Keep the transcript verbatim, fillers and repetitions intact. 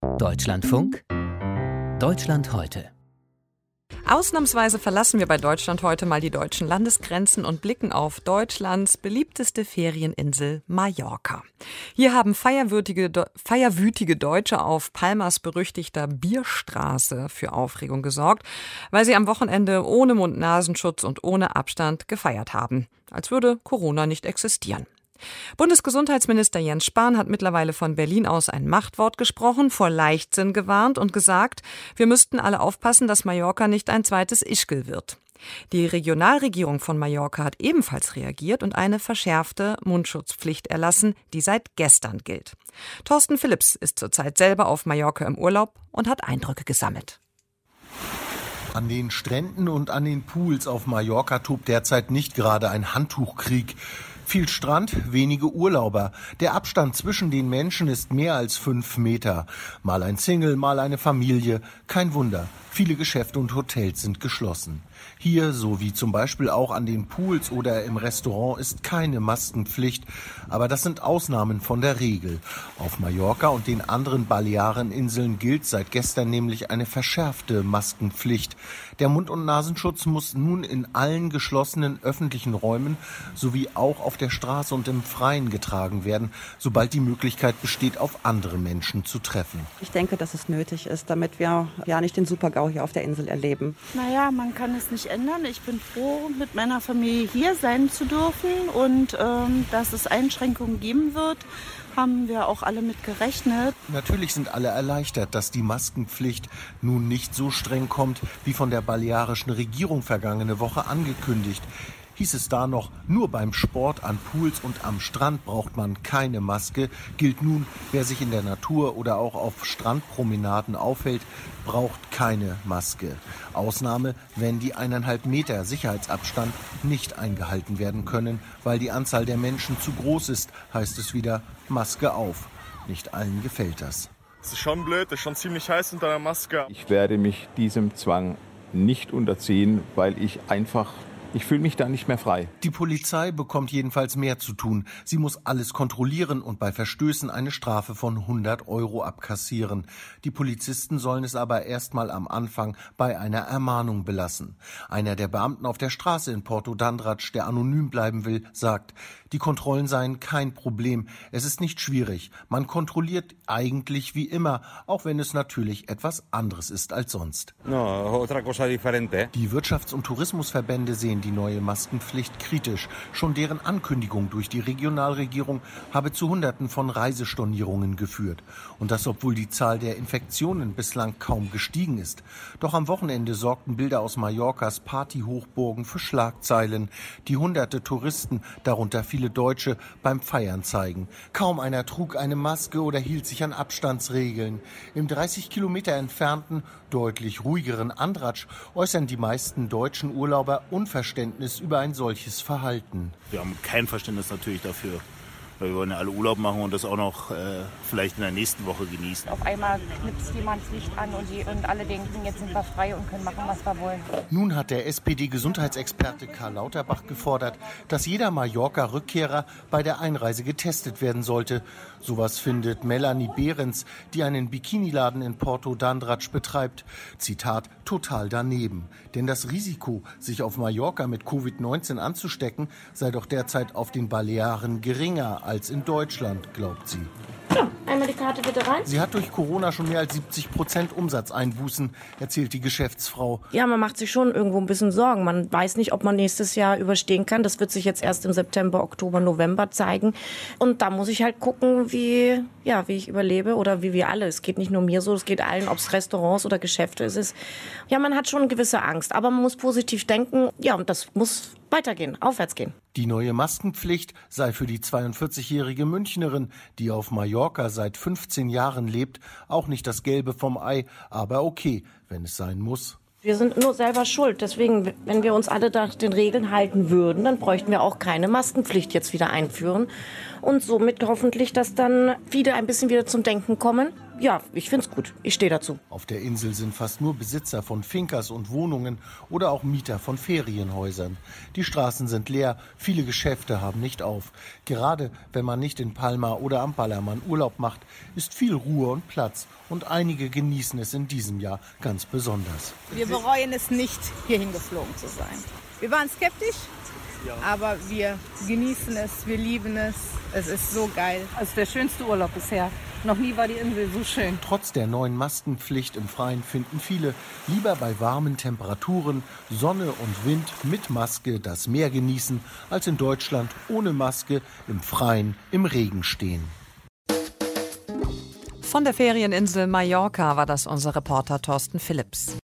Deutschlandfunk Deutschland heute. Ausnahmsweise verlassen wir bei Deutschland heute mal die deutschen Landesgrenzen und blicken auf Deutschlands beliebteste Ferieninsel Mallorca. Hier haben feierwütige, feierwütige Deutsche auf Palmas berüchtigter Bierstraße für Aufregung gesorgt, weil sie am Wochenende ohne Mund-Nasenschutz und ohne Abstand gefeiert haben, als würde Corona nicht existieren. Bundesgesundheitsminister Jens Spahn hat mittlerweile von Berlin aus ein Machtwort gesprochen, vor Leichtsinn gewarnt und gesagt, wir müssten alle aufpassen, dass Mallorca nicht ein zweites Ischgl wird. Die Regionalregierung von Mallorca hat ebenfalls reagiert und eine verschärfte Mundschutzpflicht erlassen, die seit gestern gilt. Thorsten Philipps ist zurzeit selber auf Mallorca im Urlaub und hat Eindrücke gesammelt. An den Stränden und an den Pools auf Mallorca tobt derzeit nicht gerade ein Handtuchkrieg. Viel Strand, wenige Urlauber. Der Abstand zwischen den Menschen ist mehr als fünf Meter. Mal ein Single, mal eine Familie. Kein Wunder. Viele Geschäfte und Hotels sind geschlossen. Hier, so wie zum Beispiel auch an den Pools oder im Restaurant, ist keine Maskenpflicht. Aber das sind Ausnahmen von der Regel. Auf Mallorca und den anderen Baleareninseln gilt seit gestern nämlich eine verschärfte Maskenpflicht. Der Mund- und Nasenschutz muss nun in allen geschlossenen öffentlichen Räumen sowie auch auf der Straße und im Freien getragen werden, sobald die Möglichkeit besteht, auf andere Menschen zu treffen. Ich denke, dass es nötig ist, damit wir ja nicht den Super-GAU hier auf der Insel erleben. Naja, man kann es nicht ändern. Ich bin froh, mit meiner Familie hier sein zu dürfen und ähm, dass es Einschränkungen geben wird, haben wir auch alle mit gerechnet. Natürlich sind alle erleichtert, dass die Maskenpflicht nun nicht so streng kommt, wie von der balearischen Regierung vergangene Woche angekündigt. Hieß es da noch, nur beim Sport an Pools und am Strand braucht man keine Maske, gilt nun, wer sich in der Natur oder auch auf Strandpromenaden aufhält, braucht keine Maske. Ausnahme, wenn die eineinhalb Meter Sicherheitsabstand nicht eingehalten werden können, weil die Anzahl der Menschen zu groß ist, heißt es wieder, Maske auf. Nicht allen gefällt das. Es ist schon blöd, es ist schon ziemlich heiß unter der Maske. Ich werde mich diesem Zwang nicht unterziehen, weil ich einfach Ich fühle mich da nicht mehr frei. Die Polizei bekommt jedenfalls mehr zu tun. Sie muss alles kontrollieren und bei Verstößen eine Strafe von hundert Euro abkassieren. Die Polizisten sollen es aber erstmal am Anfang bei einer Ermahnung belassen. Einer der Beamten auf der Straße in Porto d'Andratx, der anonym bleiben will, sagt, die Kontrollen seien kein Problem. Es ist nicht schwierig. Man kontrolliert eigentlich wie immer, auch wenn es natürlich etwas anderes ist als sonst. No, otra cosa diferente. Die Wirtschafts- und Tourismusverbände sehen die neue Maskenpflicht kritisch. Schon deren Ankündigung durch die Regionalregierung habe zu Hunderten von Reisestornierungen geführt. Und das, obwohl die Zahl der Infektionen bislang kaum gestiegen ist. Doch am Wochenende sorgten Bilder aus Mallorcas Partyhochburgen für Schlagzeilen, die hunderte Touristen, darunter viele Deutsche, beim Feiern zeigen. Kaum einer trug eine Maske oder hielt sich an Abstandsregeln. Im dreißig Kilometer entfernten, deutlich ruhigeren Andratx äußern die meisten deutschen Urlauber Unverständnis über ein solches Verhalten. Wir haben kein Verständnis natürlich dafür, weil wir wollen ja alle Urlaub machen und das auch noch äh, vielleicht in der nächsten Woche genießen. Auf einmal knipst jemand das Licht an und, die, und alle denken, jetzt sind wir frei und können machen, was wir wollen. Nun hat der S P D-Gesundheitsexperte Karl Lauterbach gefordert, dass jeder Mallorca-Rückkehrer bei der Einreise getestet werden sollte. Sowas findet Melanie Behrens, die einen Bikiniladen in Porto d'Andratx betreibt. Zitat, total daneben. Denn das Risiko, sich auf Mallorca mit Covid neunzehn anzustecken, sei doch derzeit auf den Balearen geringer als in Deutschland, glaubt sie. Ja, einmal die Karte bitte rein. Sie hat durch Corona schon mehr als siebzig Prozent Umsatzeinbußen, erzählt die Geschäftsfrau. Ja, man macht sich schon irgendwo ein bisschen Sorgen. Man weiß nicht, ob man nächstes Jahr überstehen kann. Das wird sich jetzt erst im September, Oktober, November zeigen. Und da muss ich halt gucken, wie, ja, wie ich überlebe oder wie wir alle. Es geht nicht nur mir so, es geht allen, ob es Restaurants oder Geschäfte ist. Ja, man hat schon eine gewisse Angst, aber man muss positiv denken. Ja, und das muss weitergehen, aufwärts gehen. Die neue Maskenpflicht sei für die zweiundvierzigjährige Münchnerin, die auf Mallorca seit fünfzehn Jahren lebt, auch nicht das Gelbe vom Ei, aber okay, wenn es sein muss. Wir sind nur selber schuld. Deswegen, wenn wir uns alle nach den Regeln halten würden, dann bräuchten wir auch keine Maskenpflicht jetzt wieder einführen. Und somit hoffentlich, dass dann viele ein bisschen wieder zum Denken kommen ja, ich find's gut. Ich stehe dazu. Auf der Insel sind fast nur Besitzer von Fincas und Wohnungen oder auch Mieter von Ferienhäusern. Die Straßen sind leer, viele Geschäfte haben nicht auf. Gerade wenn man nicht in Palma oder am Ballermann Urlaub macht, ist viel Ruhe und Platz. Und einige genießen es in diesem Jahr ganz besonders. Wir bereuen es nicht, hierhin geflogen zu sein. Wir waren skeptisch, aber wir genießen es, wir lieben es. Es ist so geil. Es ist der schönste Urlaub bisher. Noch nie war die Insel so schön. Trotz der neuen Maskenpflicht im Freien finden viele lieber bei warmen Temperaturen, Sonne und Wind mit Maske das Meer genießen, als in Deutschland ohne Maske im Freien im Regen stehen. Von der Ferieninsel Mallorca war das unser Reporter Thorsten Phillips.